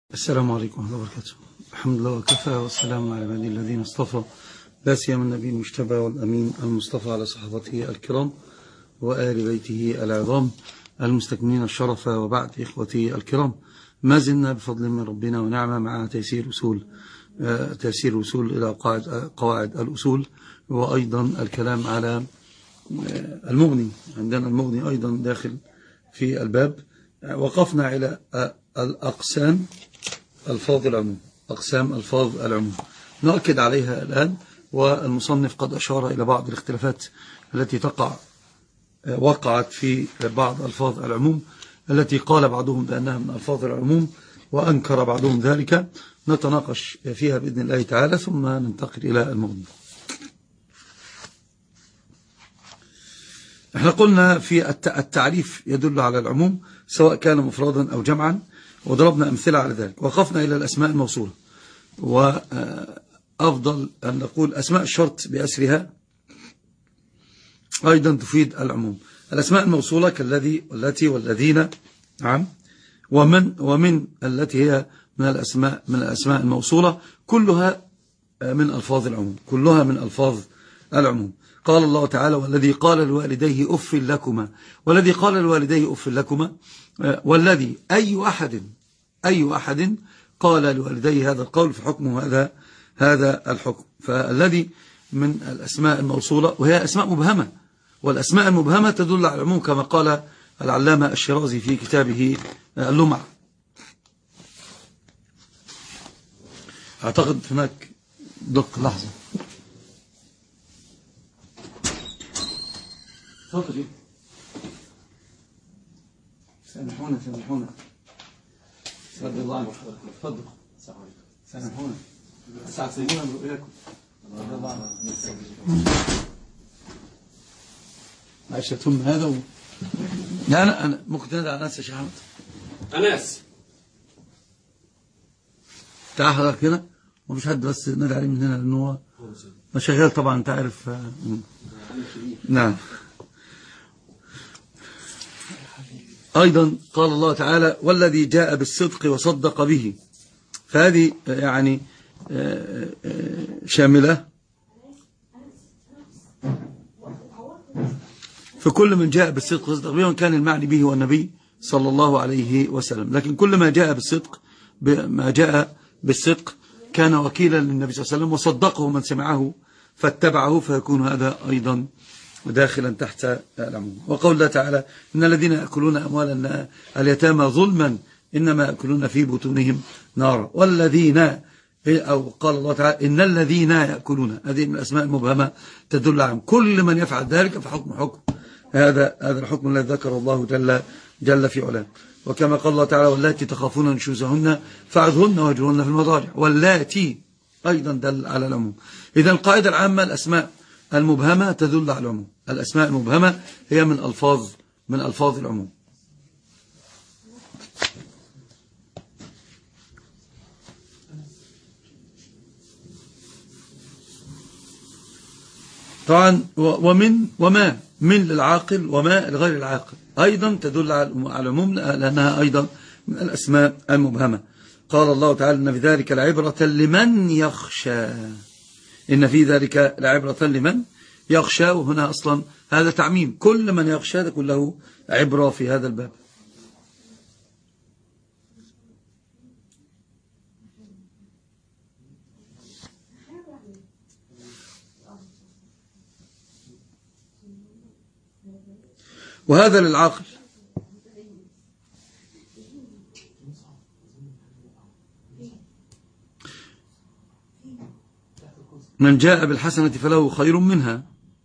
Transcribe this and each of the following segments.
السلام عليكم ورحمة الله وبركاته. الحمد لله وكفى والسلام على عباده الذين اصطفى، لا سيما النبي المجتبى والأمين المصطفى على صحابته الكرام وآل بيته العظام المستكملين الشرف. وبعد إخوتي الكرام، ما زلنا بفضل من ربنا ونعمة مع تيسير الوصول إلى قواعد الأصول، وأيضا الكلام على المغني. عندنا المغني أيضا داخل في الباب. وقفنا على الأقسام ألفاظ العموم نؤكد عليها الآن. والمصنف قد أشار إلى بعض الاختلافات التي وقعت في بعض ألفاظ العموم التي قال بعضهم بأنها من ألفاظ العموم وأنكر بعضهم ذلك. نتناقش فيها بإذن الله تعالى ثم ننتقل إلى المغني. احنا قلنا في التعريف يدل على العموم سواء كان مفردا أو جمعا، وضربنا أمثلة على ذلك. وقفنا إلى الأسماء الموصولة، وأفضل أن نقول أسماء الشرط بأسرها أيضا تفيد العموم. الأسماء الموصولة كالذي والتي والذين، نعم، ومن التي هي من الأسماء الموصولة كلها من ألفاظ العموم. قال الله تعالى: والذي قال لوالديه أف لكما. والذي قال لوالديه أف لكما، والذي أي أحد قال لوالديه هذا القول فحكمه هذا الحكم. فالذي من الأسماء الموصولة، وهي أسماء مبهمة، والأسماء المبهمة تدل على العموم كما قال العلامة الشيرازي في كتابه اللمع. أعتقد هناك دق لحظة. تفضل. سامحونا رضي الله عنك. تفضل. سامحونا ساعتين برؤياكم. رضي الله عنك. معلش ثم هذا لا أنا ممكن تنادي على ناس يا شيخ أحمد. أناس تعال حضرتك هنا ومش حد بس نادي عليه من هنا لأنه هو شغال طبعا أنت عارف. نعم. أيضا قال الله تعالى: والذي جاء بالصدق وصدق به. فهذه يعني شاملة في كل من جاء بالصدق وصدق به، وإن كان المعني به هو النبي صلى الله عليه وسلم. لكن كل ما جاء بالصدق كان وكيلا للنبي صلى الله عليه وسلم، وصدقه من سمعه فاتبعه، فيكون هذا أيضا داخلا تحت العموم. وقول الله تعالى: إن الذين يأكلون أموال اليتامى ظلما إنما يأكلون في بطونهم نارا. والذين، أو قال الله تعالى: إن الذين يأكلون. هذه من الأسماء المبهمة تدل على كل من يفعل ذلك فحكم هذا الحكم الذي ذكر الله جل في علاه. وكما قال الله تعالى: واللاتي تخافون نشوزهن فعظهن واهجرهن في المضاجع. واللاتي أيضا دل على العموم. إذا القاعدة العامة: الأسماء المبهمة تدل على العموم. الأسماء المبهمة هي من ألفاظ العموم. طبعا وما من للعاقل وما لغير العاقل أيضا تدل على العموم، لأنها أيضا من الأسماء المبهمة. قال الله تعالى: إن في ذلك لعبرة لمن يخشى. إن في ذلك لعبرة لمن يخشى. وهنا أصلا هذا تعميم، كل من يخشى تكون له عبرة في هذا الباب. وهذا للعاقل. من جاء بالحسنة فله خير منها.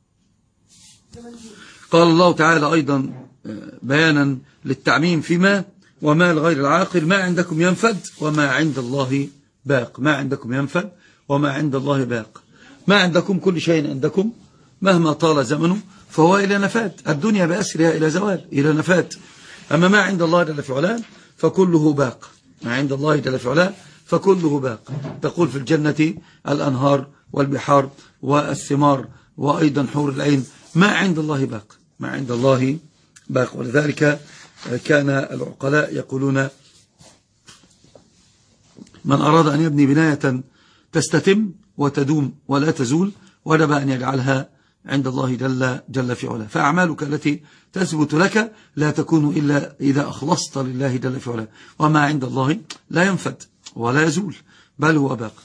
قال الله تعالى أيضا بيانا للتعميم فيما وما لغير العاقل: ما عندكم ينفد وما عند الله باق. ما عندكم ينفد وما عند الله باق. ما عندكم، كل شيء عندكم مهما طال زمنه فهو إلى نفاد. الدنيا بأسرها إلى زوال، إلى نفاد. أما ما عند الله جل في علاه فكله باق. ما عند الله جل في علاه فكله باق. تقول في الجنة الأنهار والبحار والثمار وأيضا حور العين. ما عند الله باق، ما عند الله باق. ولذلك كان العقلاء يقولون من أراد أن يبني بناية تستتم وتدوم ولا تزول وجب أن يجعلها عند الله جل في علاه. فأعمالك التي تثبت لك لا تكون إلا إذا أخلصت لله جل في علاه، وما عند الله لا ينفد ولا يزول بل هو باق.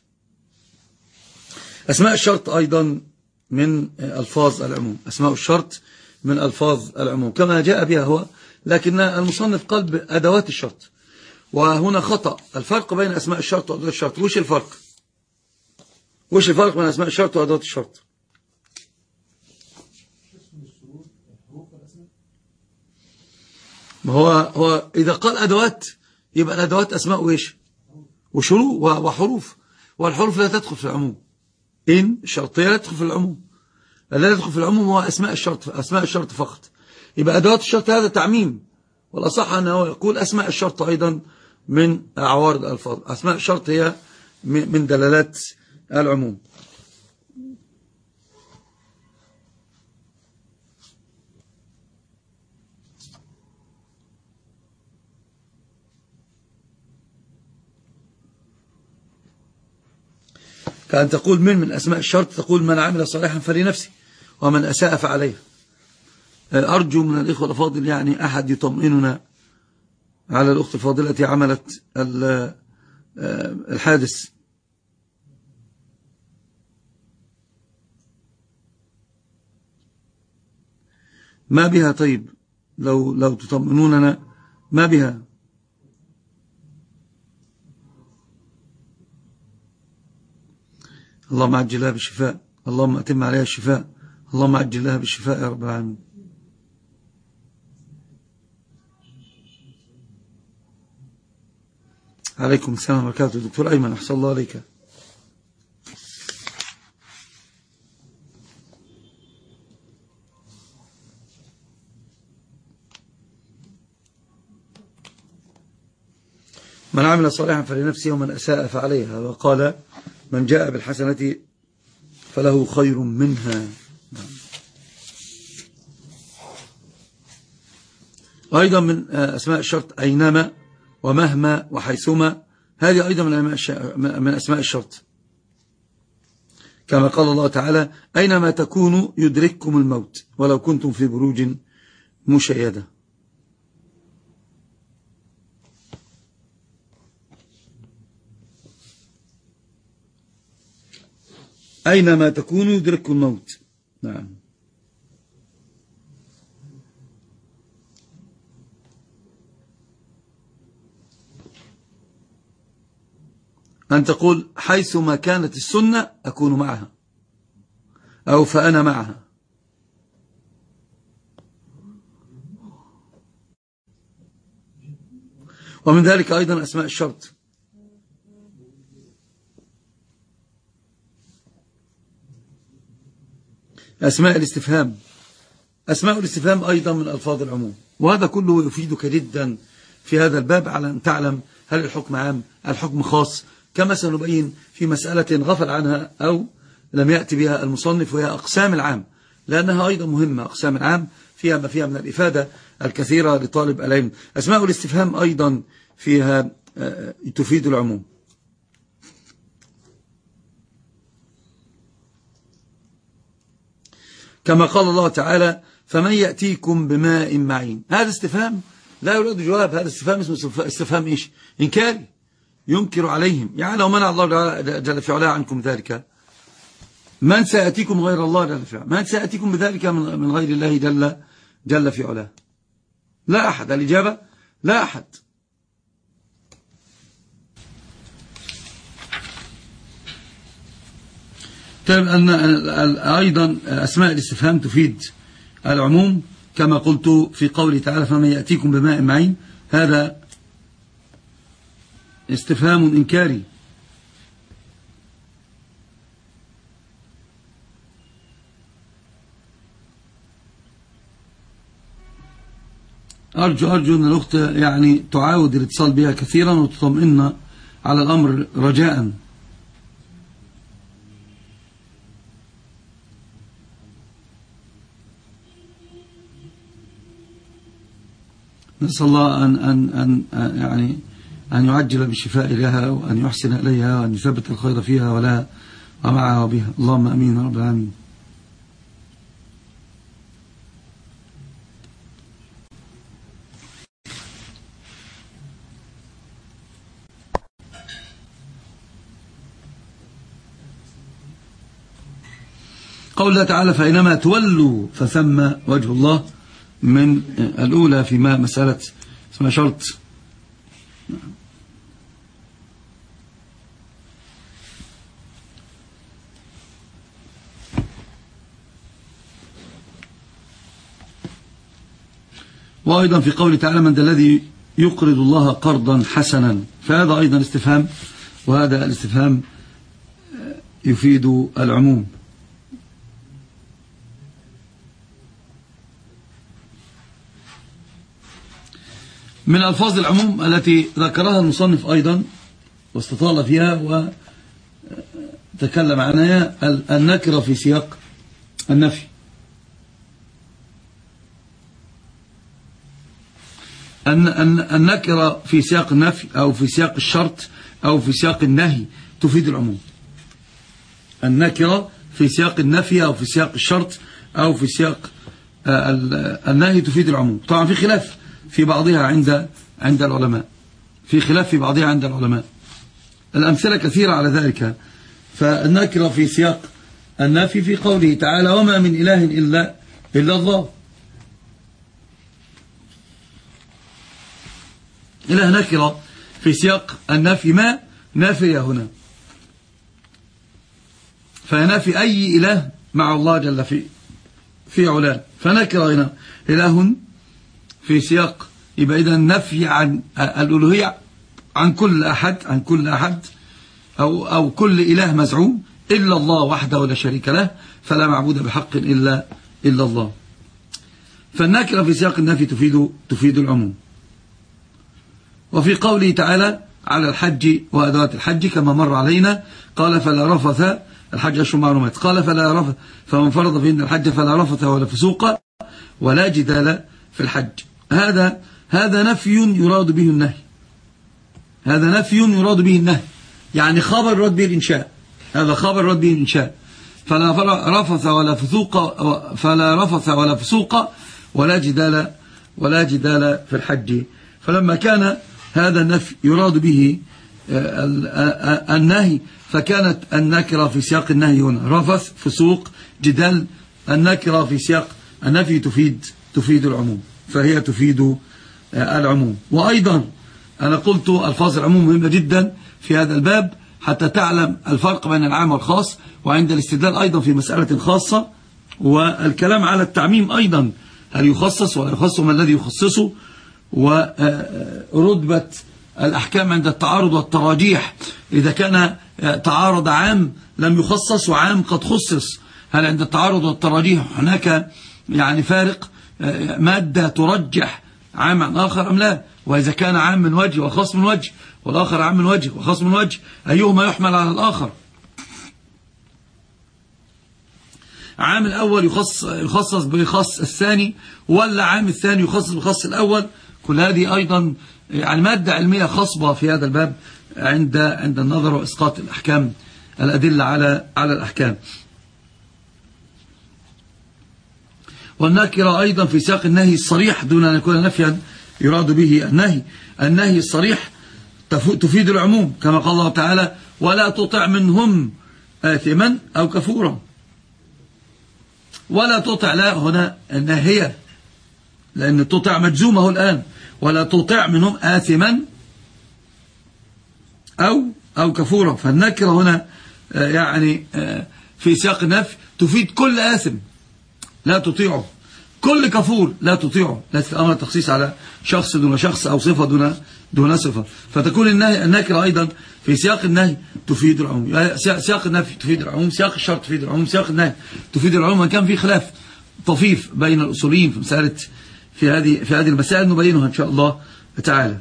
أسماء الشرط أيضا من ألفاظ العموم، أسماء الشرط من ألفاظ العموم كما جاء بها هو، لكن المصنف قال بأدوات الشرط، وهنا خطأ. الفرق بين أسماء الشرط وأدوات الشرط، وش الفرق؟ وش الفرق بين أسماء الشرط وأدوات الشرط؟ ما هو إذا قال أدوات يبقى الأدوات أسماء وإيش وشروط وحروف، والحروف لا تدخل في العموم. إن الشرطية لا تدخل في العموم، الذي يدخل في العموم هو أسماء الشرط، أسماء الشرط فقط. يبقى أدوات الشرط هذا تعميم، والأصح أنه يقول أسماء الشرط أيضا من أعوارض الألفاظ. أسماء الشرط هي من دلالات العموم. كأن تقول من أسماء الشرط تقول من عمل صالحا فلنفسه ومن أساء فعليه. أرجو من الإخوة الأفاضل يعني أحد يطمئننا على الأخت الفاضلة التي عملت الحادث. ما بها؟ طيب لو تطمئنوننا ما بها؟ اللهم عجل لها بالشفاء، اللهم أتم عليها الشفاء، اللهم عجل لها بالشفاء يا رب العالمين. عليكم السلام ورحمة الله وبركاته. دكتور أيمن أحسن الله عليك. من عمل صالحا فلنفسه ومن أساء فعليها، وقال من جاء بالحسنة فله خير منها. أيضا من أسماء الشرط أينما ومهما وحيثما، هذه أيضا من أسماء الشرط، كما قال الله تعالى أينما تكونوا يدرككم الموت ولو كنتم في بروج مشيدة. أينما تكونوا يدرككم الموت. نعم. أن تقول حيثما كانت السنة أكون معها، أو فأنا معها. ومن ذلك أيضا أسماء الشرط. أسماء الاستفهام، أسماء الاستفهام أيضا من ألفاظ العموم، وهذا كله يفيدك جدا في هذا الباب على أن تعلم هل الحكم عام الحكم خاص، كما سنبين في مسألة غفل عنها أو لم يأتي بها المصنف، وهي أقسام العام، لأنها أيضا مهمة. أقسام العام فيها ما فيها من الإفادة الكثيرة لطالب العلم. أسماء الاستفهام أيضا فيها تفيد العموم. كما قال الله تعالى فمن يأتيكم بماء معين. هذا استفهام لا يريد جواب، هذا استفهام اسمه استفهام إيش؟ إنكاري، ينكر عليهم. يعني لو منع الله جل في علاه عنكم ذلك، من سيأتيكم غير الله جل في علاه؟ من سيأتيكم بذلك من غير الله جل في علاه؟ لا أحد. الإجابة لا أحد. أن أيضا أسماء الاستفهام تفيد العموم، كما قلت في قوله تعالى فمن يأتيكم بماء معين، هذا استفهام إنكاري. أرجو أن الأخت يعني تعاود الاتصال بها كثيرا وتطمئن على الأمر رجاء. نسأل الله أن يعني أن يعجل بالشفاء لها وأن يحسن إليها وأن يثبت الخير فيها ولها ومعها وبها. اللهم أمين يا رب العالمين. قول الله تعالى فإنما تولوا فثم وجه الله، من الأولى فيما مسألة اسمها شرط. وأيضا في قول تعالى من ذا الذي يقرض الله قرضا حسنا، فهذا أيضا استفهام، وهذا الاستفهام يفيد العموم. من ألفاظ العموم التي ذكرها المصنف أيضا واستطال فيها وتكلم عنها النكرة في سياق النفي. النكرة في سياق النفي أو في سياق الشرط أو في سياق النهي تفيد العموم. النكرة في سياق النفي أو في سياق الشرط أو في سياق النهي تفيد العموم. طبعا في خلاف في بعضها عند العلماء، في خلاف في بعضها عند العلماء، الأمثلة كثيرة على ذلك. فالنكرة في سياق النفي في قوله تعالى وما من إله إلا الله، إله نكرة في سياق النفي، ما نافية هنا، فينافي أي إله مع الله جل في علاه، فنكرة هنا إله في سياق، يبقى إذا النفي عن الألوهية عن كل أحد أو كل إله مزعوم إلا الله وحده لا شريك له، فلا معبود بحق إلا الله. فالنكرة في سياق النفي تفيد العموم. وفي قوله تعالى على الحج وأدوات الحج كما مر علينا قال فلا رفث، الحج أشهر معلومات، قال فلا رفث فمن فرض فيهن الحج فلا رفث ولا فسوق ولا جدال في الحج. هذا نفي يراد به النهي، هذا نفي يراد به النهي، يعني خبر يراد به الإنشاء، هذا خبر يراد به الإنشاء. فلا رفث ولا فسوق ولا جدال في الحج. فلما كان هذا النفي يراد به النهي، فكانت النكرة في سياق النهي هنا رفث فسوق جدال، النكرة في سياق النفي تفيد العموم، فهي تفيد العموم. وأيضا أنا قلت ألفاظ العموم مهمة جدا في هذا الباب حتى تعلم الفرق بين العام والخاص، وعند الاستدلال أيضا في مسألة خاصة، والكلام على التعميم أيضا، هل يخصص ولا يخصص، ما الذي يخصصه، ورتبة الأحكام عند التعارض والتراجيح، إذا كان تعارض عام لم يخصص وعام قد خصص، هل عند التعارض والتراجيح هناك يعني فارق مادة ترجح عام عن آخر أم لا؟ وإذا كان عام من وجه وخاص من وجه والآخر عام من وجه وخاص من وجه، أيهما يحمل على الآخر؟ عام الأول يخصص بخاص الثاني، ولا عام الثاني يخصص بخاص الأول؟ كل هذه أيضا يعني مادة علمية خصبة في هذا الباب عند النظر وإسقاط الأحكام، الأدلة على الأحكام. والنكرة أيضا في سياق النهي الصريح دون أن يكون نفيا يراد به النهي الصريح تفيد العموم، كما قال الله تعالى ولا تطع منهم آثما أو كفورا. ولا تطع لا هنا الناهية، لأن تطع مجزومه الآن، ولا تطع منهم آثما أو كفورا. فالنكرة هنا يعني في سياق النفي تفيد كل آثم لا تطيعه، كل كفور لا تطيعه، ليس الأمر تخصيص على شخص دون شخص أو صفة دون صفة. فتكون النكرة أيضا في سياق النهي تفيد العموم، سياق النفي تفيد العموم، سياق الشرط تفيد العموم، سياق النهي تفيد العموم. كان في خلاف طفيف بين الأصوليين في مسألة في هذه المسائل نبينها إن شاء الله تعالى.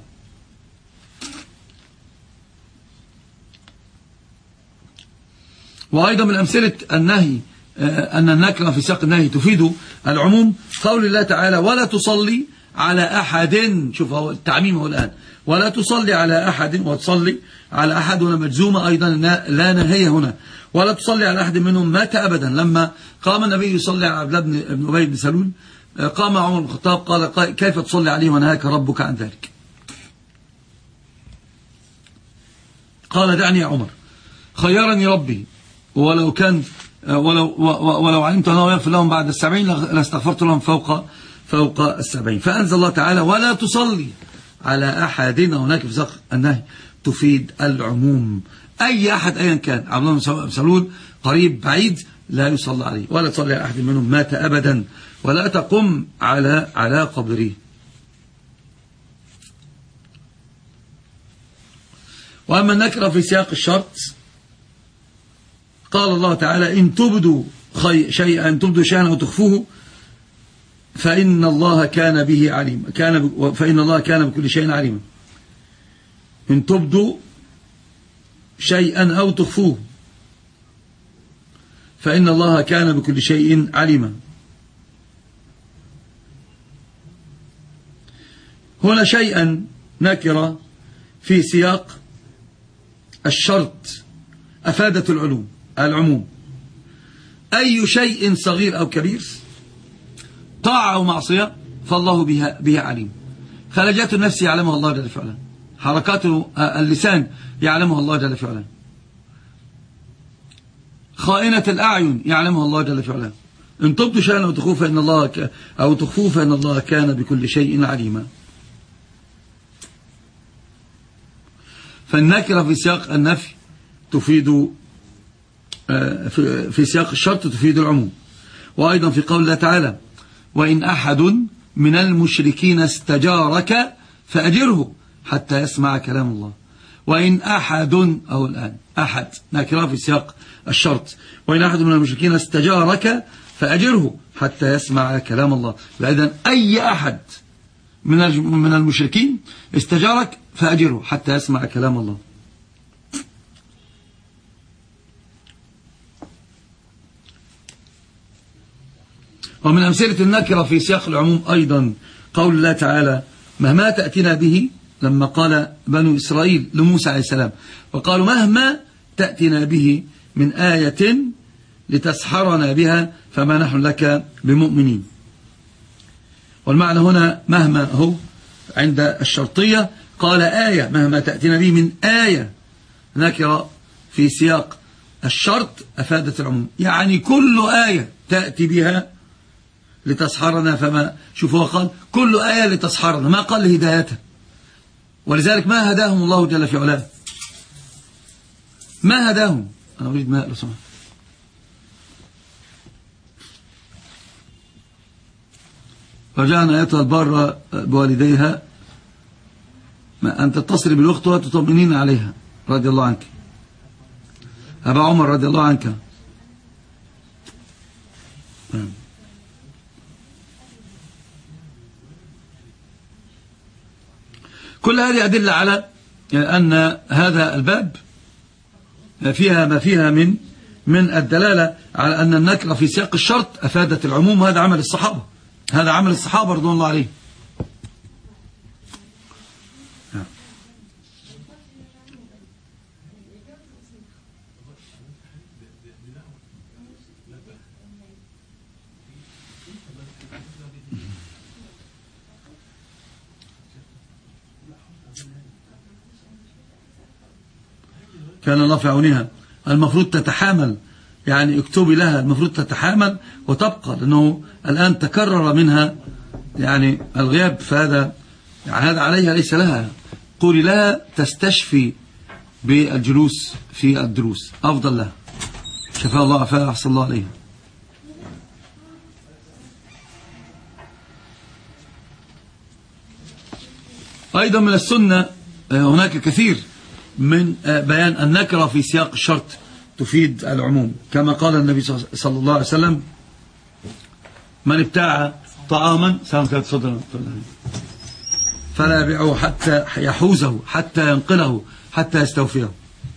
وأيضا من أمثلة النهي أن النكرة في سياق النهي تفيد العموم قول الله تعالى ولا تصلي على أحد، شوف هو التعميم هو الآن، ولا تصلي على أحد، وتصلي على أحد هنا مجزومة أيضا لا نهي هنا، ولا تصلي على أحد منهم مات أبدا. لما قام النبي يصلي على عبد الله بن أبي بن سلول قام عمر بن الخطاب قال كيف تصلي عليه ونهاك ربك عن ذلك؟ قال دعني يا عمر، خيرني ربي ولو كان ولو علمت أنه يغفر لهم بعد 70 لاستغفرت لهم فوق 70. فأنزل الله تعالى ولا تصلي على أحد، هناك في سياق النهي تفيد العموم، أي أحد أيا كان، عبد الله بن سلول قريب بعيد لا يصلى عليه، ولا تصلي على أحد منهم مات أبدا، ولا تقم على قبره. وأما النكرة في سياق الشرط قال الله تعالى إن تبدوا شيئا أو تخفوه فإن الله كان به عليما، فإن الله كان بكل شيء عليما. إن تبدوا شيئا أو تخفوه فإن الله كان بكل شيء عليما. هنا شيئا نكرة في سياق الشرط أفادت العموم، أي شيء صغير أو كبير طاعة أو معصية فالله بها عليم. خلجات النفس يعلمها الله جل في علاه، حركات اللسان يعلمها الله جل في علاه، خائنة الأعين يعلمها الله جل في علاه. إن تبدوا شيئا أو تخفوه فإن الله كان بكل شيء عليما. فالنكرة في سياق النفي تفيد في سياق الشرط تفيد العموم. وأيضا في قول الله تعالى وإن أحد من المشركين استجارك فأجره حتى يسمع كلام الله. وإن أحد أو الآن أحد نكرة في سياق الشرط، وإن أحد من المشركين استجارك فأجره حتى يسمع كلام الله. فإذن أي أحد من المشركين استجارك فأجره حتى يسمع كلام الله. ومن أمثلة النكرة في سياق العموم أيضا قول الله تعالى مهما تأتينا به، لما قال بنو إسرائيل لموسى عليه السلام وقالوا مهما تأتينا به من آية لتسحرنا بها فما نحن لك بمؤمنين. والمعنى هنا مهما هو عند الشرطية قال آية، مهما تأتينا به من آية. نكرة في سياق الشرط أفادت العموم، يعني كل آية تأتي بها لتسحرنا فما، شوف هو قال كل آية لتسحرنا، ما قال لهدايتها، ولذلك ما هداهم الله جل في علاه، ما هداهم. أنا أريد ماء لو سمحت. رجعنا أيتها البارة بوالديها أن تتصل بالأخت وتطمئنين عليها رضي الله عنك. أبا عمر رضي الله عنك. كل هذه أدلة على أن هذا الباب فيها ما فيها من الدلالة على أن النكرة في سياق الشرط أفادت العموم. هذا عمل الصحابة، هذا عمل الصحابة رضوان الله عليهم. كان الله في عونها. المفروض تتحامل، يعني اكتبي لها، المفروض تتحامل وتبقى، لأنه الآن تكرر منها يعني الغياب، فهذا هذا عليها ليس لها. قولي لها تستشفي بالجلوس في الدروس أفضل لها. شفاء الله عافاها أحسن الله عليها. أيضا من السنة هناك كثير من بيان النكرة في سياق الشرط تفيد العموم، كما قال النبي صلى الله عليه وسلم من ابتاع طعاما فلا يبيعه حتى يحوزه حتى ينقله حتى يستوفيه.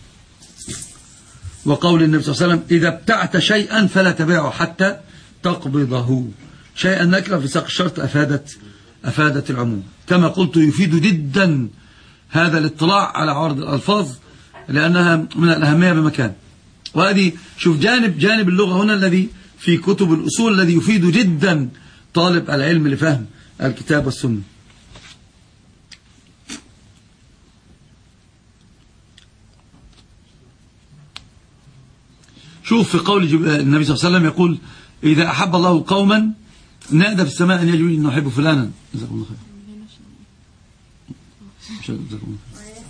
وقول النبي صلى الله عليه وسلم إذا ابتعت شيئا فلا تبيعه حتى تقبضه. شيئا نكرة في سياق الشرط أفادت أفادت العموم. كما قلت يفيد جدا هذا الاطلاع على عوارض الألفاظ لأنها من الأهمية بمكان. وهذه شوف جانب اللغة هنا الذي في كتب الأصول الذي يفيد جدا طالب العلم لفهم الكتاب والسنة. شوف في قول النبي صلى الله عليه وسلم يقول إذا أحب الله قوما نادى في السماء أن يجب أن نحب فلانا. جزاكم الله خير. جزاكم الله خير.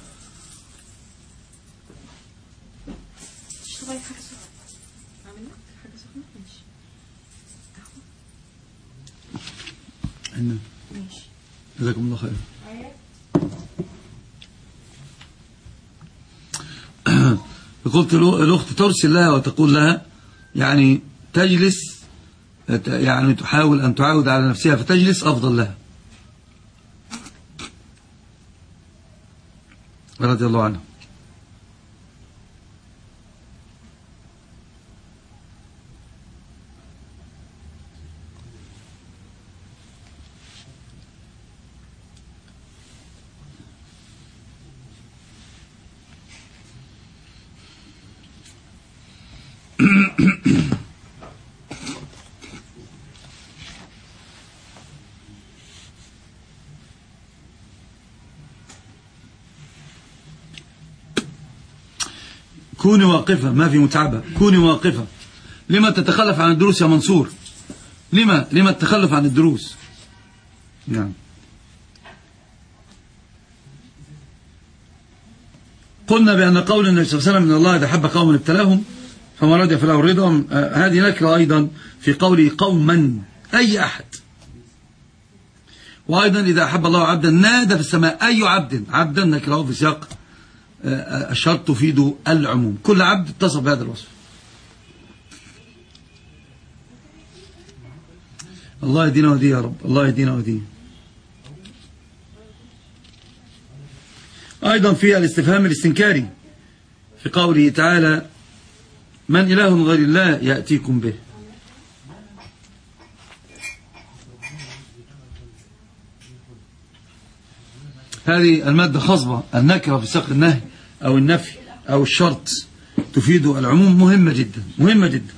جزاكم الله خير. قلت الأخت ترسل لها وتقول لها يعني تجلس يعني تحاول أن تعود على نفسها فتجلس أفضل لها رضي الله عنها. كوني واقفة، ما في متعبة، كوني واقفة. لما تتخلف عن الدروس يا منصور؟ لما التخلف عن الدروس؟ نعم. قلنا بأن قول النبي صلى الله عليه وسلم إن الله إذا حب قوما ابتلاهم فما رضي فله رضا، هذه نكرة أيضا في قوله قوما أي أحد. وأيضا إذا أحب الله عبدا نادى في السماء أي عبدا نكره في سياق الشرط تفيد العموم، كل عبد اتصف بهذا الوصف. الله يهدينا ويهديه يا رب، الله يهدينا ويهديه. أيضا في الاستفهام الاستنكاري في قوله تعالى من إله غير الله يأتيكم به. هذه المادة خصبة النكرة في سياق النهي أو النفي أو الشرط تفيد العموم، مهمة جدا مهمة جدا.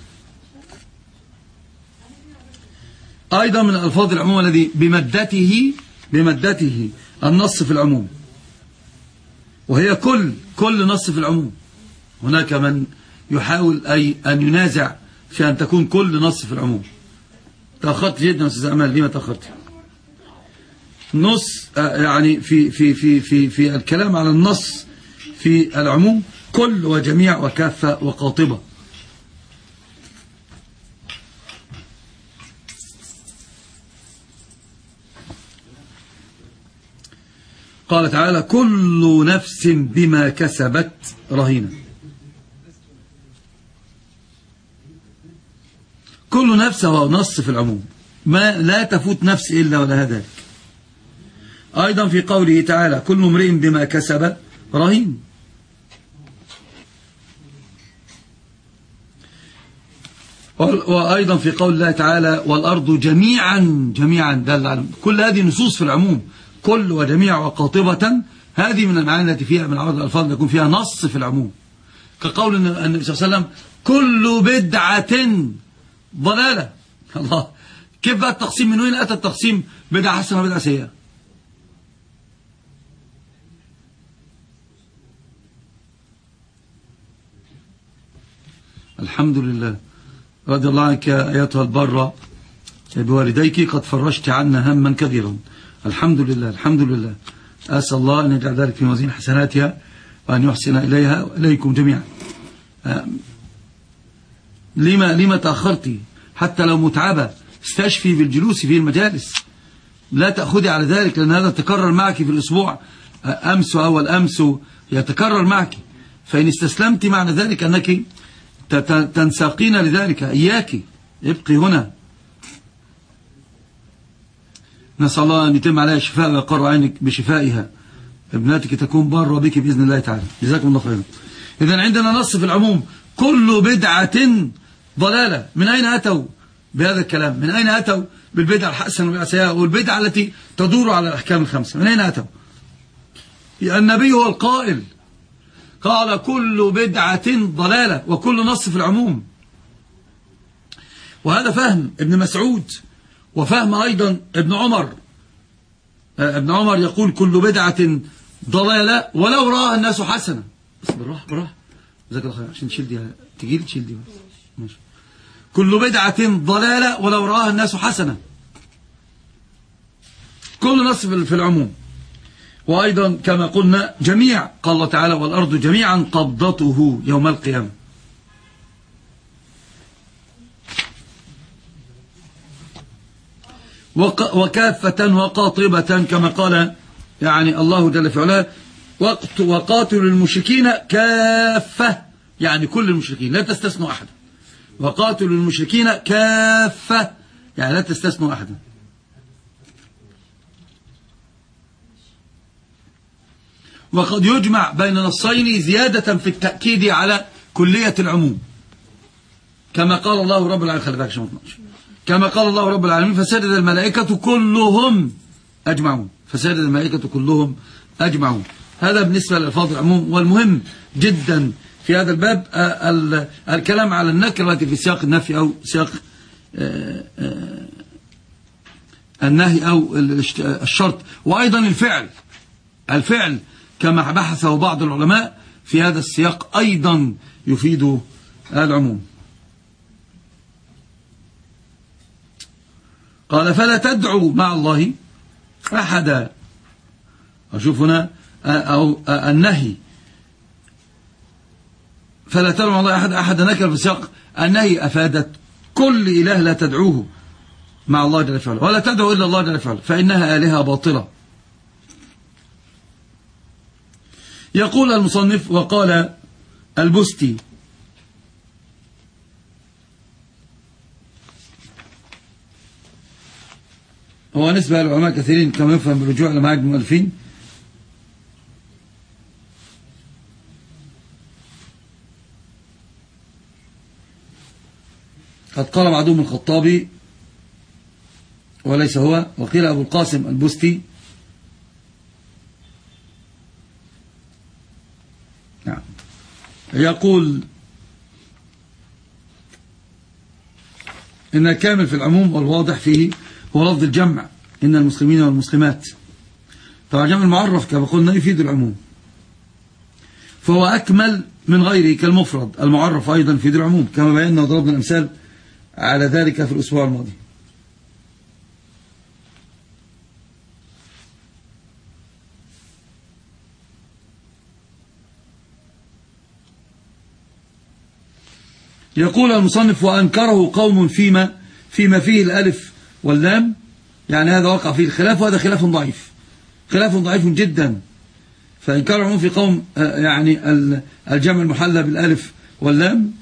أيضا من ألفاظ العموم الذي بمادته النص في العموم، وهي كل نص في العموم. هناك من يحاول أي أن ينازع في أن تكون كل نص في العموم. تأخرت جدا أستاذ أمال، لما تأخرت؟ نص يعني في الكلام على النص في العموم كل وجميع وكافة وقاطبة. قال تعالى كل نفس بما كسبت رهينة. كل نفس هو نص في العموم، ما لا تفوت نفس إلا ولا ذلك. أيضا في قوله تعالى كل امرئ بما كسب رهين. وأيضا في قول الله تعالى والأرض جميعا دل على كل هذه نصوص في العموم، كل وجميع وقاطبة، هذه من المعاني التي فيها من عرض الألفاظ يكون فيها نص في العموم. كقول النبي صلى الله عليه وسلم كل بدعة ضلالة. الله، كيف بقى التقسيم؟ من وين أتى التقسيم بدعة حسنة وبدعة سيئة؟ الحمد لله. رضي الله عنك أيتها البرة بوالديك، قد فرجت عنا هما كبيرا. الحمد لله الحمد لله. أسأل الله أن يجعل ذلك في موازين حسناتها وأن يحسن إليها وإليكم جميعا. لما تأخرتي؟ حتى لو متعبة استشفي بالجلوس في المجالس، لا تأخذي على ذلك، لأن هذا تكرر معك في الأسبوع، أمس وأول أمس يتكرر معك. فإن استسلمت معنى ذلك أنك تنساقين لذلك. إياك ابقي هنا. نسأل الله أن يتم عليها الشفاء ويقر عينك بشفائها، ابناتك تكون بارة بك بإذن الله تعالى. جزاكم الله خيرا. إذن عندنا نص في العموم كل بدعة ضلالة. من أين أتوا بهذا الكلام؟ من أين أتوا بالبدع الحسنة والبدع السيئة والبدع التي تدور على الأحكام الخمسة؟ من أين أتوا؟ النبي هو القائل، قال كل بدعة ضلالة، وكل نص في العموم. وهذا فهم ابن مسعود وفهم أيضا ابن عمر. ابن عمر يقول كل بدعة ضلالة ولو رآها الناس حسنة. بس بالراحة جزاك الله خير، عشان تشيل دي، تجيلي تشيل دي ماشي. كل بدعة ضلالة ولو رآها الناس حسنة، كل نص في العموم. وأيضا كما قلنا جميع، قال الله تعالى والأرض جميعا قبضته يوم القيامة. وكافة وقاطبة كما قال يعني الله جل في علاه وقاتلوا المشركين كافة، يعني كل المشركين لا تستثنوا أحدا. وقاتلوا المشركين كافة يعني لا تستثنوا أحدا. وقد يجمع بين نصين زيادة في التأكيد على كلية العموم، كما قال الله رب العالمين، كما قال الله رب العالمين فسجد الملائكة كلهم أجمعون، فسجد الملائكة كلهم أجمعون. هذا بالنسبة للألفاظ العموم. والمهم جدا في هذا الباب الكلام على النكرة في سياق النفي أو سياق النهي أو الشرط. وأيضا الفعل كما بحثه بعض العلماء في هذا السياق أيضا يفيد العموم. قال فلا تدعوا مع الله أحدا. أشوف هنا أو النهي فلا تدعوا مع الله أحدا نكر في سياق النهي أفادت كل إله لا تدعوه مع الله جل وعلا، ولا تدعوا إلا الله جل وعلا فإنها آلهة باطلة. يقول المصنف وقال البستي هو نسبة للعلماء كثيرين كما يفهم بالرجوع لمعاهد المؤلفين. قد قال بعضهم الخطابي وليس هو، وقيل أبو القاسم البستي. نعم. يقول إن الكامل في العموم والواضح فيه هو لفظ الجمع، إن المسلمين والمسلمات. طبعا جمع المعرف كما قلنا يفيد العموم، فهو أكمل من غيره كالمفرد المعرف أيضا يفيد العموم، كما بينا وضربنا الأمثال على ذلك في الأسبوع الماضي. يقول المصنف وأنكره قوم فيما فيه الألف واللام، يعني هذا وقع فيه الخلاف، وهذا خلاف ضعيف جدا. فإنكار العموم في قوم يعني الجمع المحلى بالألف واللام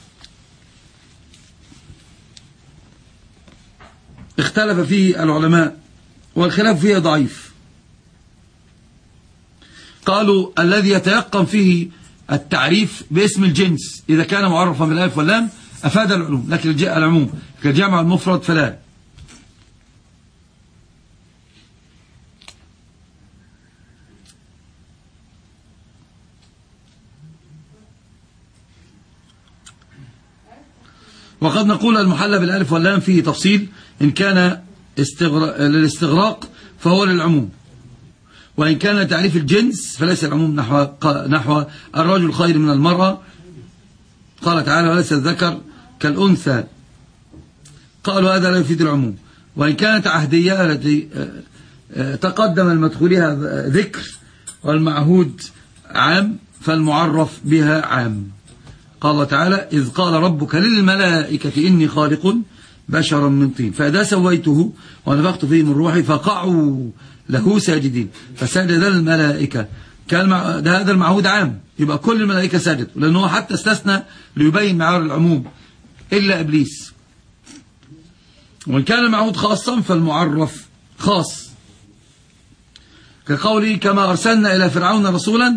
اختلف فيه العلماء والخلاف فيه ضعيف. قالوا الذي يتيقن فيه التعريف باسم الجنس إذا كان معرفا بالألف واللام أفاد العلوم، لكن العموم كالجمع المفرد فلا. وقد نقول المحلى بالألف واللام فيه تفصيل، إن كان للاستغراق فهو للعموم، وإن كان تعريف الجنس فليس العموم نحو الرجل خير من المرأة، قال تعالى وليس الذكر كالأنثى، قالوا هذا لا يفيد العموم. وإن كانت عهدية التي تقدم المدخولها ذكر والمعهود عام فالمعرف بها عام. قال الله تعالى إذ قال ربك للملائكة إني خالق بشرا من طين فإذا سويته ونفخت فيه من روحي فقعوا له ساجدين فسجد الملائكة. هذا المعهود عام، يبقى كل الملائكة سجد، لأنه حتى استثنى ليبين معار العموم إلا إبليس. وإن كان المعهود خاصا فالمعرف خاص، كقوله كما أرسلنا إلى فرعون رسولا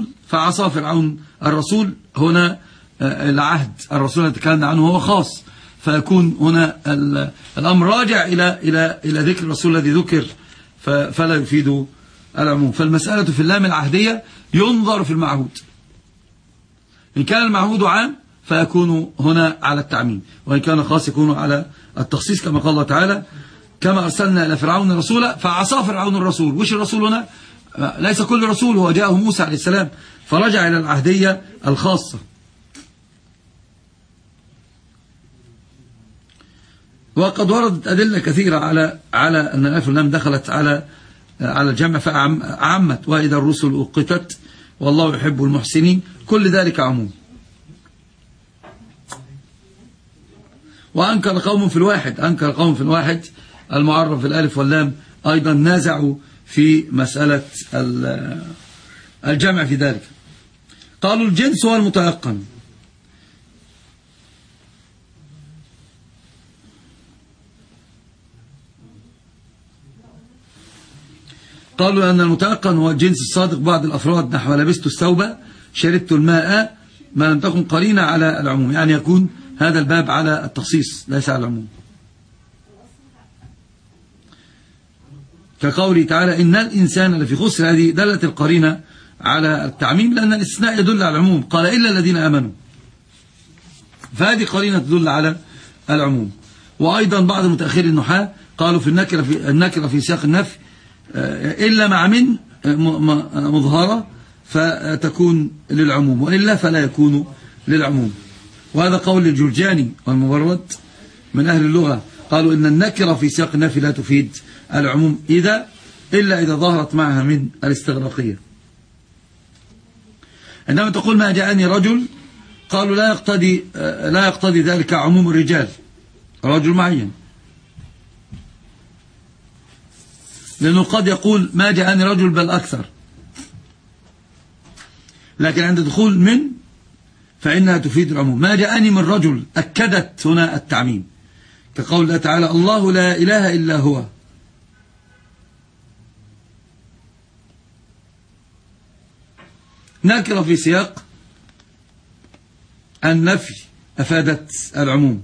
فعصى فرعون الرسول. هنا العهد الرسول الذي تكلمنا عنه هو خاص، فيكون هنا الأمر راجع إلى ذكر الرسول الذي ذكر فلا يفيد العموم. فالمسألة في اللام العهدية ينظر في المعهود، إن كان المعهود عام فيكون هنا على التعميم، وإن كان خاص يكون على التخصيص، كما قال الله تعالى كما أرسلنا إلى فرعون رسولا فعصى فرعون الرسول. وش الرسول هنا؟ ليس كل رسول، هو جاءه موسى عليه السلام، فرجع إلى العهدية الخاصة. وقد وردت أدلة كثيرة على أن الألف واللام دخلت على الجمع فأعمت، وإذا الرسل أقتت والله يحب المحسنين، كل ذلك عموم. وأنكر قوم في الواحد المعرف بالألف واللام، أيضا نازعوا في مسألة الجمع في ذلك. قالوا الجنس هو المتيقن، قالوا أن المتيقن هو الجنس الصادق. بعض الأفراد نحو لبست الثوب، شربت الماء، ما لم تكن قرينة على العموم، يعني يكون هذا الباب على التخصيص ليس على العموم. كقوله تعالى إن الإنسان لفي خسر، هذه دلت القرينة على التعميم، لأن الاستثناء يدل على العموم، قال إلا الذين آمنوا، فهذه قرينة تدل على العموم. وأيضا بعض المتأخرين النحاة قالوا في النكرة في سياق النفي إلا مع من مظهرة فتكون للعموم، وإلا فلا يكون للعموم. وهذا قول الجرجاني والمبرد من أهل اللغة، قالوا إن النكرة في سياق النفي لا تفيد العموم إلا إذا ظهرت معها من الاستغراقية. عندما تقول ما جاءني رجل، قالوا لا يقتضي ذلك عموم الرجال، رجل معين، لأنه قد يقول ما جاءني رجل بل أكثر، لكن عند دخول من فإنها تفيد العموم. ما جاءني من رجل أكدت هنا التعميم، كقول الله تعالى الله لا إله إلا هو. نكرة في سياق النفي أفادت العموم.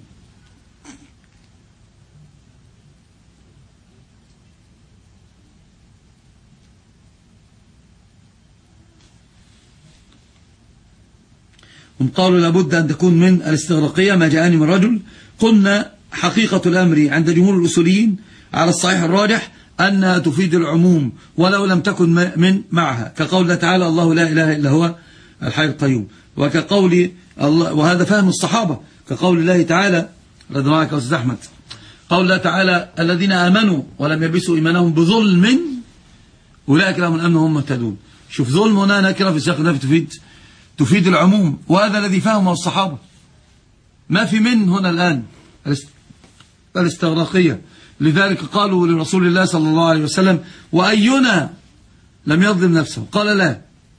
هم قالوا لابد أن تكون من الاستغراقية ما جاءني من رجل. قلنا حقيقة الأمر عند جمهور الأصوليين على الصحيح الراجح أنها تفيد العموم ولو لم تكن من معها، كقول تعالى الله لا إله إلا هو الحي القيوم، وكقول الله، وهذا فهم الصحابة، كقول الله تعالى رضي الله عنك يا أستاذ أحمد، قول الله تعالى الذين آمنوا ولم يلبسوا إيمانهم بظلم أولئك لهم الأمن وهم مهتدون. شوف ظلم هنا نكرة في سياق النفي تفيد العموم، وهذا الذي فهمه الصحابة. ما في من هنا الآن الاستغراقية، لذلك قالوا لرسول الله صلى الله عليه وسلم وأينا لم يظلم نفسه، قال لا.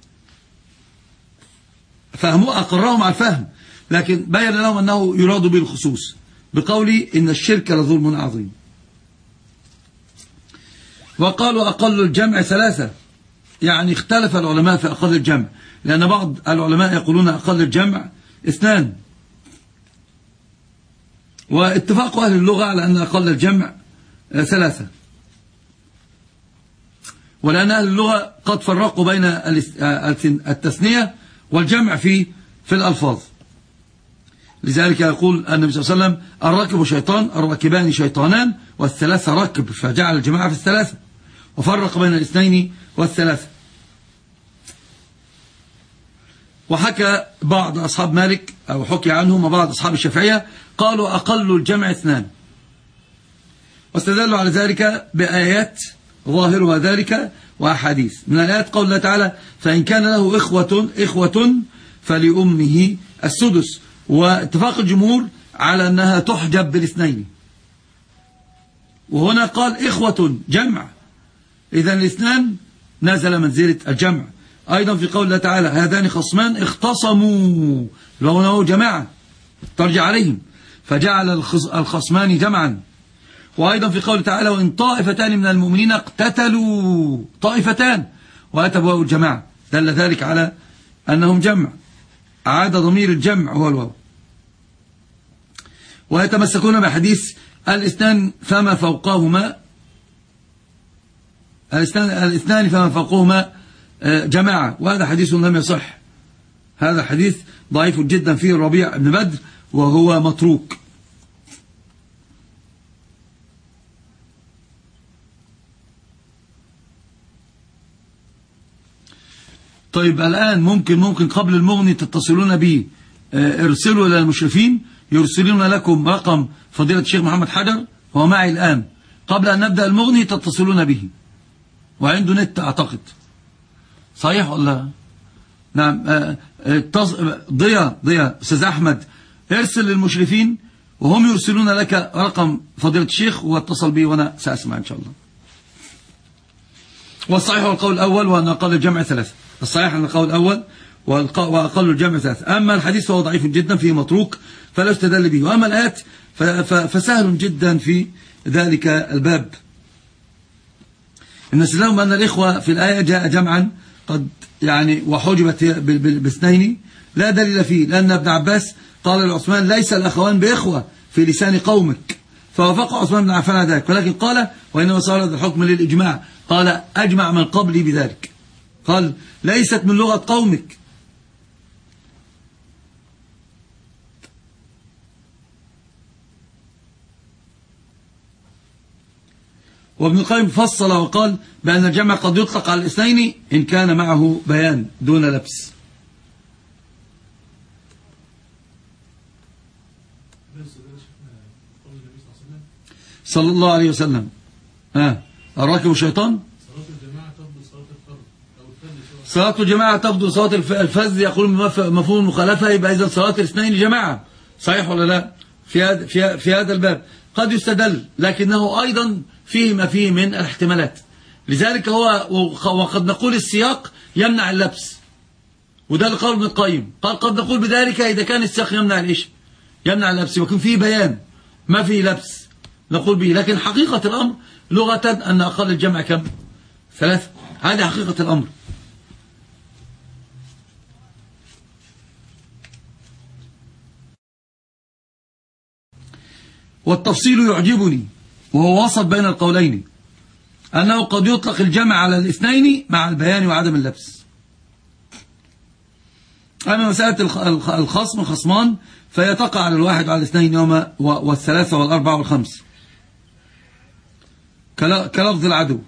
فهموا أقرهم على الفهم، لكن بين لهم أنه يراد به الخصوص بقول إن الشرك لظلم عظيم. وقالوا أقل الجمع 3، يعني اختلف العلماء في أقل الجمع، لأن بعض العلماء يقولون أقل الجمع 2، واتفاق أهل اللغة على أن أقل الجمع 3، ولأن أهل اللغة قد فرقوا بين التثنية والجمع في الألفاظ. لذلك يقول النبي صلى الله عليه وسلم الركب شيطان، الراكبان شيطانان، والثلاثة ركب، فجعل الجماعة في الثلاثة وفرق بين الاثنين والثلاثة. وحكى بعض أصحاب مالك أو حكي عنهم وبعض أصحاب الشافعية قالوا أقل الجمع 2، واستدلوا على ذلك بآيات ظاهرها ذلك وأحاديث. من الآيات قول الله تعالى فإن كان له إخوة فلأمه السدس، واتفاق الجمهور على أنها تحجب بالاثنين، وهنا قال إخوة جمع، إذن الاثنان نزل منزلة الجمع. أيضا في قول الله تعالى هذان خصمان اختصموا، لو جماعة ترجع عليهم، فجعل الخصمان جمعا. وأيضا في قول تعالى وإن طائفتان من المؤمنين اقتتلوا، طائفتان وأتبوا الجماعة، دل ذلك على أنهم جمع، عاد ضمير الجمع هو الواو. ويتمسكون بحديث الاثنان فما فوقهما، الاثنان فما فوقهما جماعة، وهذا حديث لم يصح. هذا حديث ضعيف جدا فيه الربيع بن بدر وهو متروك. طيب الآن ممكن قبل المغني تتصلون به، ارسلوا إلى المشرفين يرسلون لكم رقم فضيلة الشيخ محمد حجر، هو معي الآن. قبل أن نبدأ المغني تتصلون به، وعنده نت أعتقد، صحيح ولا؟ نعم. ضياء أستاذ أحمد ارسل للمشرفين وهم يرسلون لك رقم فضيلة الشيخ، واتصل به وأنا سأسمع إن شاء الله. والصحيح هو القول الأول وأن أقل الجمع ثلاثة. الصحيح أن القول الأول وأقل الجمع ثلاثة. أما الحديث فهو ضعيف جدا فيه متروك فلا يستدل به، وأما الآيات فسهل جدا في ذلك الباب. الناس لهم أن الإخوة في الآية جاء جمعا قد يعني وحجبت باثنين لا دليل فيه، لأن ابن عباس قال لعثمان ليس الأخوان بإخوة في لسان قومك، فوافق عثمان بن عفان على ذلك، ولكن قال وإنما صار هذا الحكم للإجماع، قال أجمع من قبلي بذلك، قال ليست من لغة قومك. وابن القيم فصل وقال بأن الجمع قد يطلق على الاثنين إن كان معه بيان دون لبس. صلى الله عليه وسلم. الراكب الشيطان. صلاة الجماعة تفضل صلاة الفذ، يقول مفهوم المخالفة، يبقى إذا صلاة الاثنين جماعة، صحيح ولا لا؟ في هذا الباب قد يستدل، لكنه أيضا فيه ما فيه من الاحتمالات. لذلك هو وقد نقول السياق يمنع اللبس، وده اللي قال ابن القيم، قال قد نقول بذلك إذا كان السياق يمنع الإيش؟ يمنع اللبس، ويكون فيه بيان ما فيه لبس نقول به. لكن حقيقة الأمر لغة أن أقل الجمع كم؟ ثلاثة. هذه حقيقة الأمر. والتفصيل يعجبني، وهو وسط بين القولين، أنه قد يطلق الجمع على الاثنين مع البيان وعدم اللبس. أما مسألة الخصمان فهي تقع على الواحد وعلى الاثنين يوم والثلاثة والأربعة والخمس كلفظ العدو.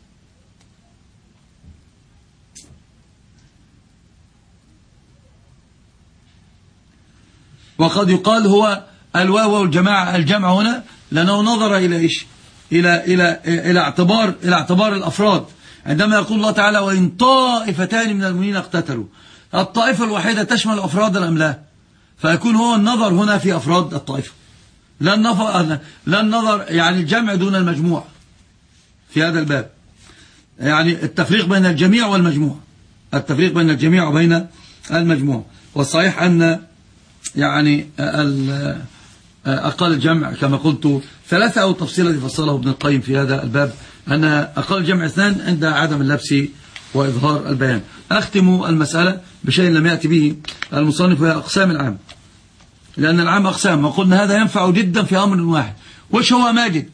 وقد يقال هو الواو والجماعة الجمع هنا لأنه نظر إلى إيش؟ إلى اعتبار الأفراد، عندما يقول الله تعالى وإن طائفتان من المؤمنين اقتتلوا، الطائفة الواحدة تشمل أفراد أم لا؟ فيكون هو النظر هنا في أفراد الطائفة، لا النظر يعني الجمع دون المجموع في هذا الباب، يعني التفريق بين الجميع والمجموع، التفريق بين الجميع وبين المجموع. والصحيح أن يعني أقل الجمع كما قلت ثلاثة، أو التفصيل الذي فصله ابن القيم في هذا الباب أن أقل الجمع اثنان عند عدم اللبس وإظهار البيان. أختم المسألة بشيء لم يأتي به المصنف، وهي أقسام العام، لأن العام أقسام، وقلنا هذا ينفع جدا في أمر واحد. وش هو ماجد؟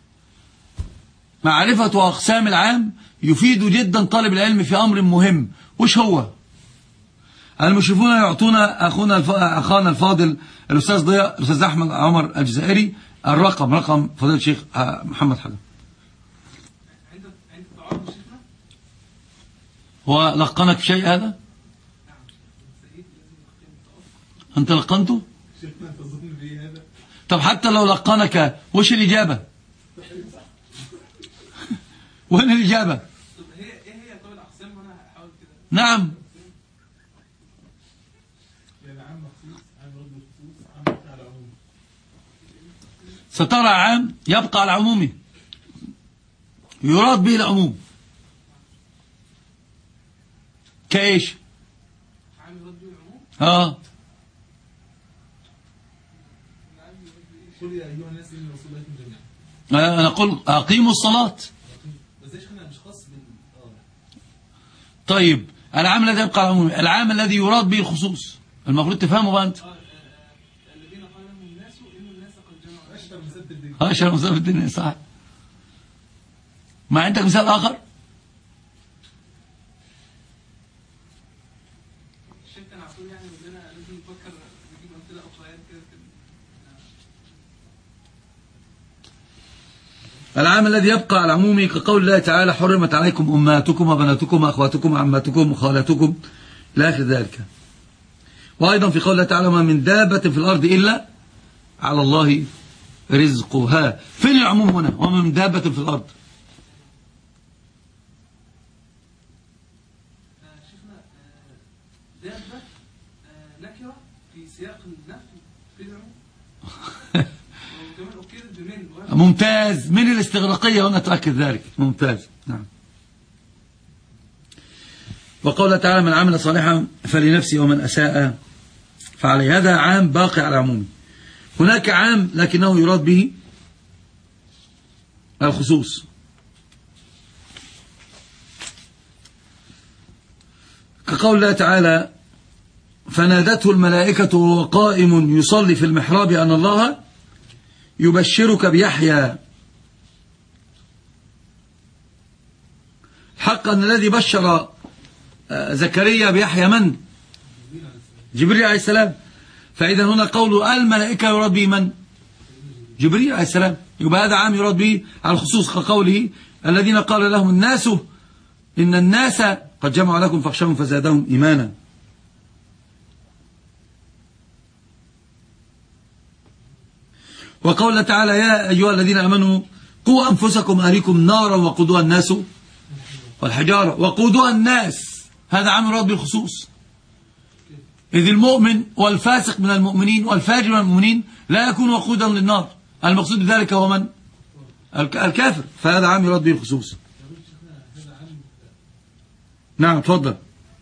معرفة أقسام العام يفيد جدا طالب العلم في أمر مهم. وش هو؟ المشرفون يعطون أخانا الفاضل الأستاذ ضياء، الأستاذ أحمد عمر الجزائري رقم فضيلة الشيخ محمد حجر. هو لقنك بشيء هذا؟ أنت لقنته؟ طب حتى لو لقنك وش الإجابة؟ وين الإجابة؟ هي طب الأقسام وأنا هحاول كده. نعم. سترى عام يبقى على عمومه، يراد به العموم. كايش؟ عام يراد به العموم؟ قل يا ايها الناس ان رسول الله جميعا. انا اقول اقيموا الصلاة. بس ايش مش خاص طيب العام الذي يبقى على العموم، العام الذي يراد به الخصوص، المفروض تفهمه بقى انت. الذين قال لهم الناس ان الناس أشهر مثال في الدنيا صح. ما عندك مثال آخر؟ العام الذي يبقى على عمومه كقول الله تعالى حرمت عليكم أمهاتكم وبناتكم وأخواتكم وعماتكم وخالاتكم إلى آخر ذلك. وأيضا في قول الله تعالى ما من دابة في الأرض إلا على الله رزقها. فين العموم هنا؟ وما من دابة في الأرض. شيخنا دابة نكرة في سياق النفي في العموم. ممتاز. من الاستغراقية هنا تأكد ذلك. ممتاز. نعم. وقال تعالى من عمل صالحا فلنفسه ومن أساء فعليه. هذا عام باقي على عمومه. هناك عام لكنه يراد به الخصوص. كقول الله تعالى فنادته الملائكة وهو قائم يصلي في المحراب أن الله يبشرك بيحيى. حقا الذي بشر زكريا بيحيى من؟ جبريل عليه السلام. فإذا هنا قول الملائكة يراد به من؟ جبريل عليه السلام. يبقى هذا عام يراد به على الخصوص كقوله الذين قال لهم الناس إن الناس قد جمعوا لكم فاخشوهم فزادهم إيمانا. وقال تعالى يا أيها الذين آمنوا قوا أنفسكم وأهليكم نارا وقودها الناس والحجارة. وقودها الناس هذا عام يراد بالخصوص، إذ المؤمن والفاسق من المؤمنين والفاجر من المؤمنين لا يكون وقودا للنار. المقصود بذلك هو من؟ الكافر. فهذا عام يراد به الخصوص. نعم تفضل.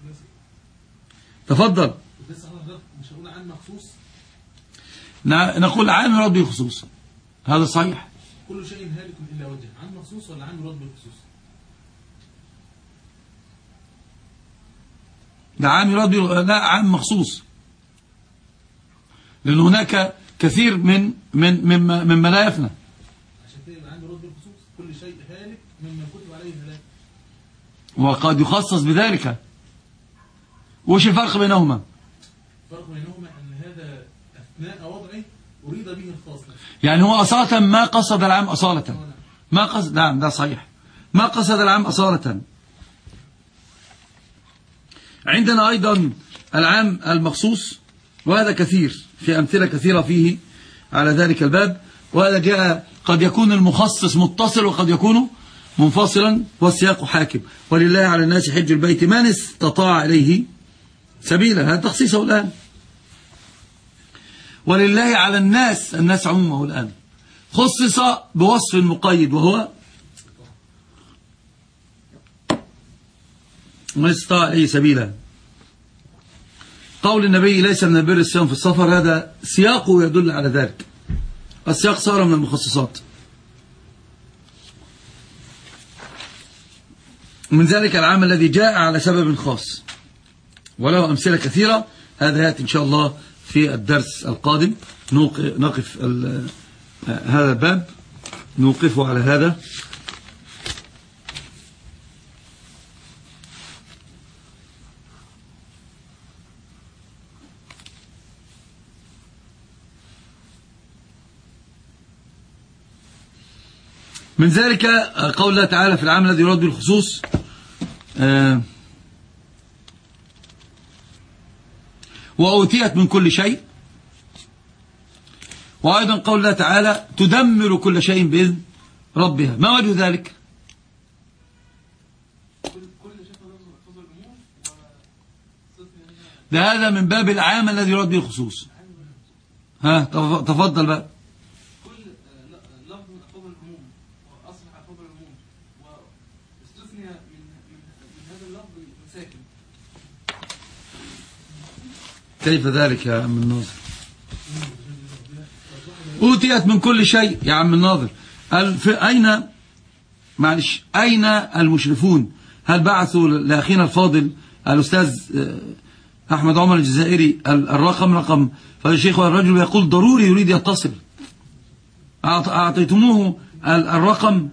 تفضل. نقول عام يراد به الخصوص. هذا صحيح. كل شيء هالك إلا وجهه. عام مخصوص ولا عام يراد بالخصوص؟ ده عام يراد به، لا عام مخصوص، لأن هناك كثير مما لا يفنى. عشان كده عام يراد بالخصوص. كل شيء هالك مما كتب عليه الهلاك. وقد يخصص بذلك. وش الفرق بينهما؟ الفرق بينهما أن هذا أثناء وضعه أريد به الخاص. يعني هو أصالة ما قصد العام أصالة. ما قصد. نعم ده صحيح. ما قصد العام أصالة. عندنا أيضا العام المخصوص، وهذا كثير في أمثلة كثيرة فيه على ذلك الباب. وهذا جاء قد يكون المخصص متصل وقد يكون منفصلا والسياق حاكم. ولله على الناس حج البيت من استطاع إليه سبيلا. هذا تخصيصه الآن. ولله على الناس عمومه الآن خصص بوصف مقيد وهو من استطاع إليه سبيلا. قول النبي ليس من البر الصيام في السفر، هذا سياقه يدل على ذلك. السياق صار من المخصصات. من ذلك العام الذي جاء على سبب خاص وله أمثلة كثيرة. هذا يأتي إن شاء الله في الدرس القادم. نقف هذا الباب نوقفه على هذا. من ذلك قول الله تعالى في العام الذي يراد بالخصوص وأوتيت من كل شيء. وأيضا قول الله تعالى تدمر كل شيء بإذن ربها. ما وجه ذلك؟ ده هذا من باب العام الذي يراد به الخصوص. ها تفضل بقى. كيف ذلك يا عم الناظر؟ أوتيت من كل شيء يا عم الناظر. أين المشرفون؟ هل بعثوا لأخينا الفاضل الأستاذ أحمد عمر الجزائري الرقم فالشيخ والرجل يقول ضروري يريد يتصل. أعطيتموه الرقم.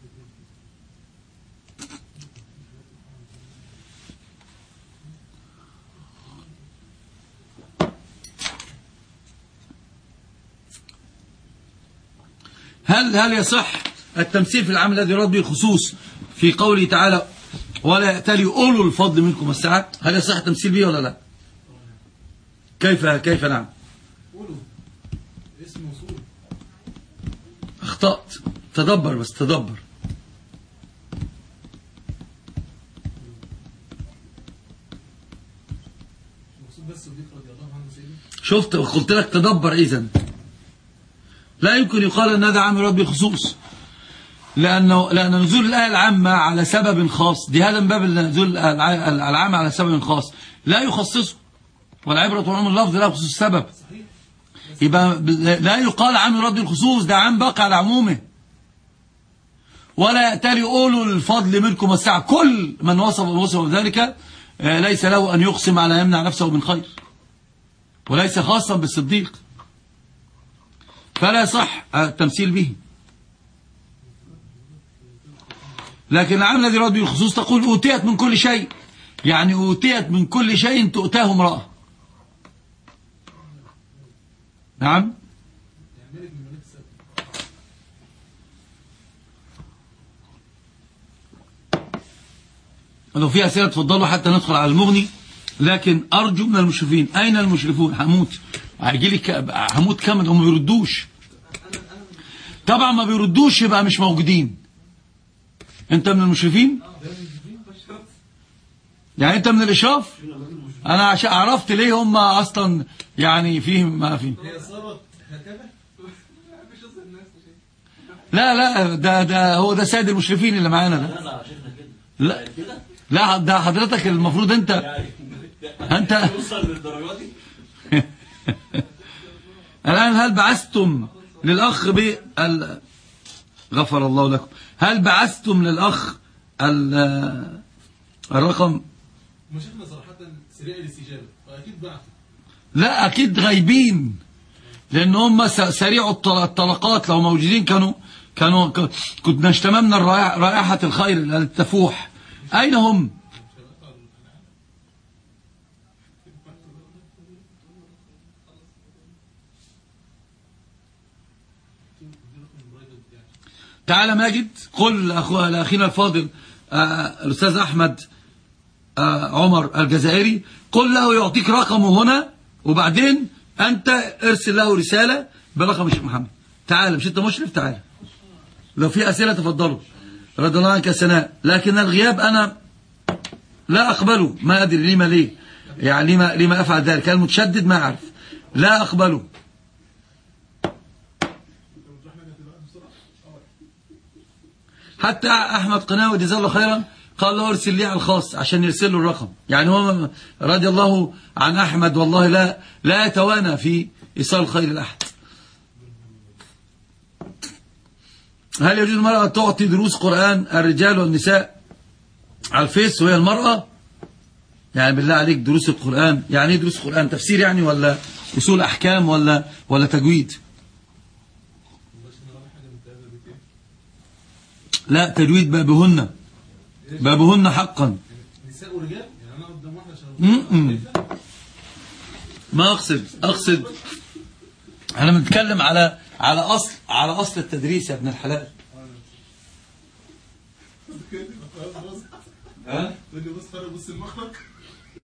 هل يصح التمثيل في العام الذي يراد به الخصوص في قوله تعالى ولا يأتلي أولو الفضل منكم والسعة؟ هل يصح التمثيل به ولا لا؟ كيف نعم؟ أولو اسم موصول. أخطأت، تدبر بس تدبر. شفت قلت لك تدبر. إذن لا يمكن يقال أن هذا عام يراد به الخصوص، لأن نزول الآية العامة على سبب خاص، دي هذا من باب نزول العام على سبب خاص لا يخصصه، والعبرة بعموم اللفظ لا يخصص السبب. يبقى لا يقال عام يراد به الخصوص، ده عام باقي على عمومه. ولا يأتلي أولو الفضل منكم والسعة، كل من وصف ذلك ليس له أن يقسم على يمنع نفسه من خير، وليس خاصا بالصديق، فلا صح التمثيل به. لكن العام الذي يراد به الخصوص تقول أوتيت من كل شيء، يعني أوتيت من كل شيء تؤتاه امرأة. نعم. لو في أسئلة تفضلوا حتى ندخل على المغني، لكن أرجو من المشرفين، أين المشرفون؟ هموت هموت كامل. هم ما بيردوش طبعا، ما بيردوش، يبقى مش موجودين. أنت من المشرفين؟ يعني أنت من الإشراف؟ أنا عرفت ليه هم أصلا يعني فيهم ما فيهم. لا ده هو ده سيد المشرفين اللي معانا ده. لا ده حضرتك المفروض انت الآن هل بعثتم للأخ غفر الله لكم، هل بعثتم للأخ الرقم؟ مشيخنا صراحة سريع الاستجابة، فأكيد بعثوا. لا أكيد غايبين، لأن هم سريعوا الطلقات. لو موجودين كنا اشتممنا رائحة الخير التفوح. أين هم؟ تعال ماجد، قل لأخينا الفاضل الأستاذ أحمد عمر الجزائري، قل له يعطيك رقمه هنا، وبعدين أنت ارسل له رسالة برقم الشيخ محمد. تعال، مش أنت مشرف؟ تعال، لو في أسئلة تفضلوا. رضي الله عنك يا سناء. لكن الغياب أنا لا أقبله، ما أدري لما ليه، يعني لما أفعل ذلك. المتشدد ما أعرف، لا أقبله. حتى أحمد قناوي جزاه الله خيرا قال له ارسل لي على الخاص عشان يرسل له الرقم. يعني هو رضي الله عن أحمد والله لا يتوانى في إيصال الخير لأحد. هل يجوز المرأة تعطي دروس قرآن الرجال والنساء على الفيس وهي المرأة؟ يعني بالله عليك دروس القرآن، يعني ايه دروس القرآن؟ تفسير يعني، ولا أصول أحكام، ولا تجويد؟ لا، تجويد بابهن حقا. نساء ورجال، يعني انا قدام واحده ما اقصد انا بنتكلم على اصل التدريس يا ابن الحلال. ها؟ بص المخرج.